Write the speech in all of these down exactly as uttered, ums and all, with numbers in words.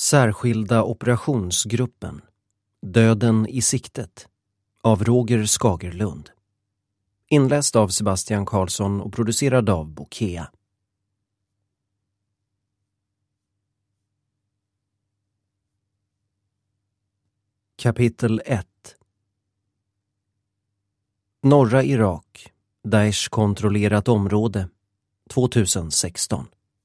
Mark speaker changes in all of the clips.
Speaker 1: Särskilda operationsgruppen. Döden i siktet. Av Roger Skagerlund. Inläst av Sebastian Karlsson och producerad av Bokea. Kapitel ett. Norra Irak. Daesh kontrollerat område. tjugohundrasexton.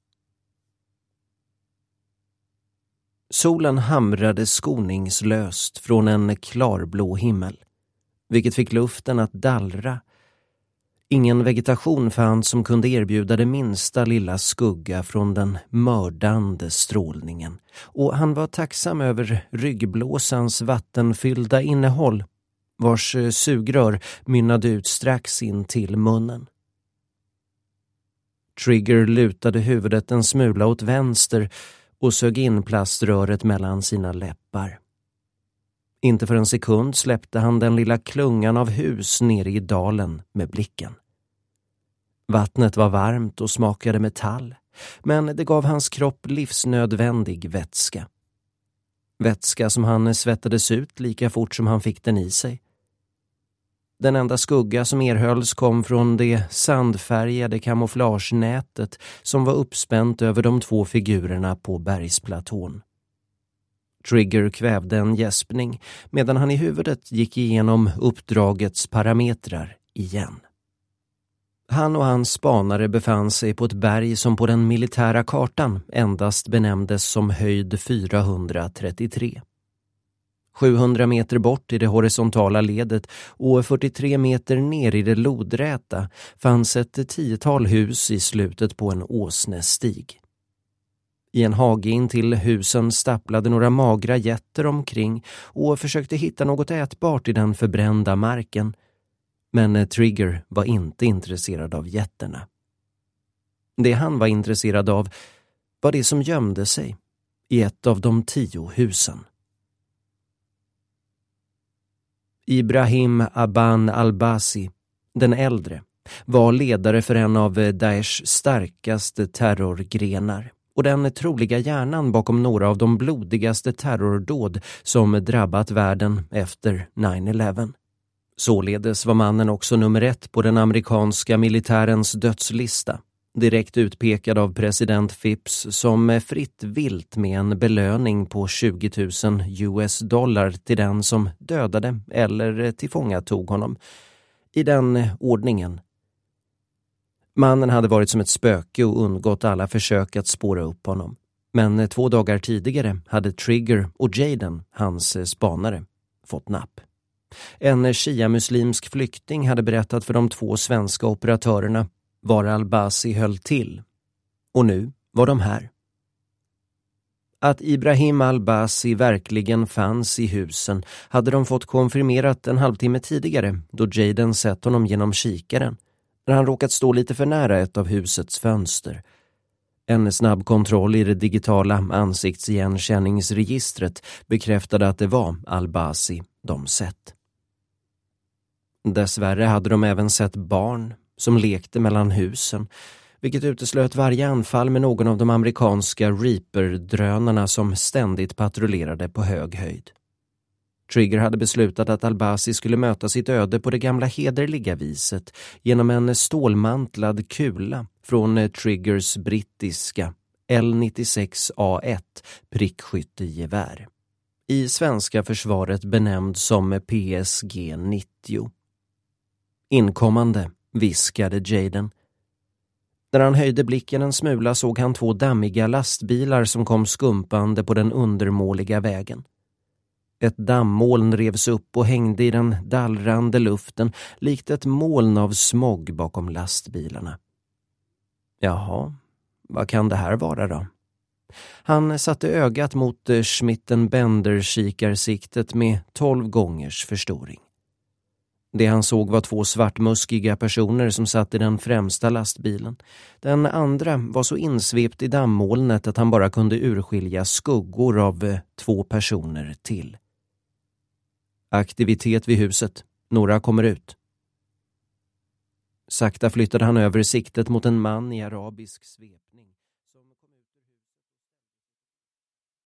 Speaker 1: Solen hamrade skoningslöst från en klarblå himmel, vilket fick luften att dallra. Ingen vegetation fanns som kunde erbjuda det minsta lilla skugga från den mördande strålningen, och han var tacksam över ryggblåsans vattenfyllda innehåll, vars sugrör mynnade ut strax in till munnen. Trigger lutade huvudet en smula åt vänster och sög in plaströret mellan sina läppar. Inte för en sekund släppte han den lilla klungan av hus nere i dalen med blicken. Vattnet var varmt och smakade metall, men det gav hans kropp livsnödvändig vätska. Vätska som han svettades ut lika fort som han fick den i sig. Den enda skugga som erhölls kom från det sandfärgade kamouflagenätet som var uppspänt över de två figurerna på bergsplatån. Trigger kvävde en gäspning medan han i huvudet gick igenom uppdragets parametrar igen. Han och hans spanare befann sig på ett berg som på den militära kartan endast benämndes som höjd fyrahundratrettiotre. sjuhundra meter bort i det horisontala ledet och fyrtiotre meter ner i det lodräta fanns ett tiotal hus i slutet på en åsnestig. I en hage in till husen stapplade några magra getter omkring och försökte hitta något ätbart i den förbrända marken. Men Trigger var inte intresserad av getterna. Det han var intresserad av var det som gömde sig i ett av de tio husen. Ibrahim Aban al-Basi, den äldre, var ledare för en av Daeshs starkaste terrorgrenar och den troliga hjärnan bakom några av de blodigaste terrordåd som drabbat världen efter nine eleven. Således var mannen också nummer ett på den amerikanska militärens dödslista, direkt utpekad av president Phipps som fritt vilt med en belöning på tjugo tusen U S dollar till den som dödade eller tillfångatog honom. I den ordningen. Mannen hade varit som ett spöke och undgått alla försök att spåra upp honom. Men två dagar tidigare hade Trigger och Jaden, hans spanare, fått napp. En shia-muslimsk flykting hade berättat för de två svenska operatörerna var al-Basi höll till. Och nu var de här. Att Ibrahim al-Basi verkligen fanns i husen hade de fått konfirmerat en halvtimme tidigare då Jaden sett honom genom kikaren när han råkat stå lite för nära ett av husets fönster. En snabb kontroll i det digitala ansiktsigenkänningsregistret bekräftade att det var al-Basi de sett. Dessvärre hade de även sett barn som lekte mellan husen, vilket uteslöt varje anfall med någon av de amerikanska Reaper-drönarna som ständigt patrullerade på hög höjd. Trigger hade beslutat att al-Basi skulle möta sitt öde på det gamla hederliga viset genom en stålmantlad kula från Triggers brittiska L nittiosex A ett prickskyttegevär. I svenska försvaret benämnd som P S G nittio. Inkommande, viskade Jaden. När han höjde blicken en smula såg han två dammiga lastbilar som kom skumpande på den undermåliga vägen. Ett dammoln revs upp och hängde i den dallrande luften likt ett moln av smog bakom lastbilarna. Jaha, vad kan det här vara då? Han satte ögat mot Schmidt-Bender-kikarsiktet med tolv gångers förstoring. Det han såg var två svartmuskiga personer som satt i den främsta lastbilen. Den andra var så insvept i dammolnet att han bara kunde urskilja skuggor av två personer till. Aktivitet vid huset. Några kommer ut. Sakta flyttade han över siktet mot en man i arabisk svepning.